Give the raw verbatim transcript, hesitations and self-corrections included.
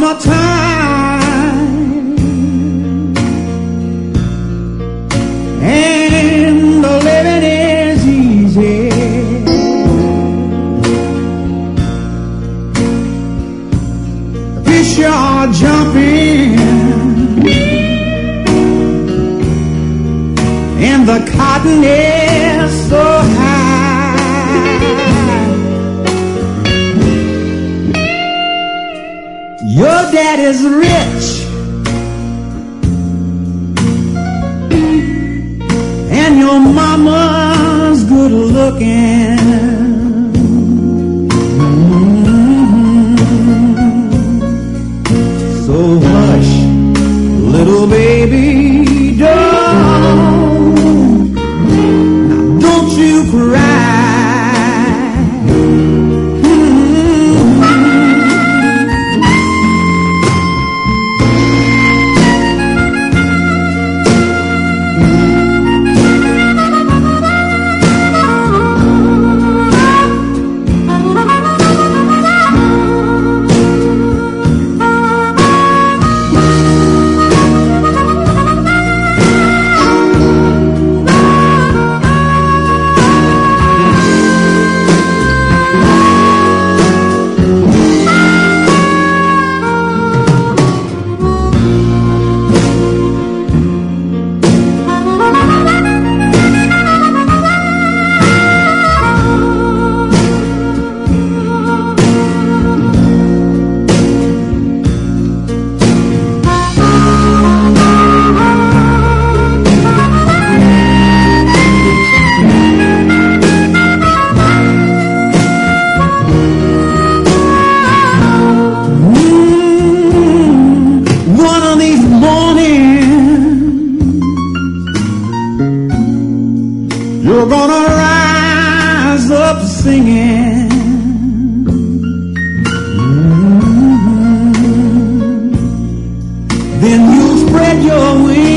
summertime, and the living is easy. The fish are jumping, and the cotton is so high. Your dad is rich, and your mama's good looking. Mm-hmm. So hush, little baby, don't, now don't you cry. You're gonna rise up singing. Mm-hmm. Then you spread your wings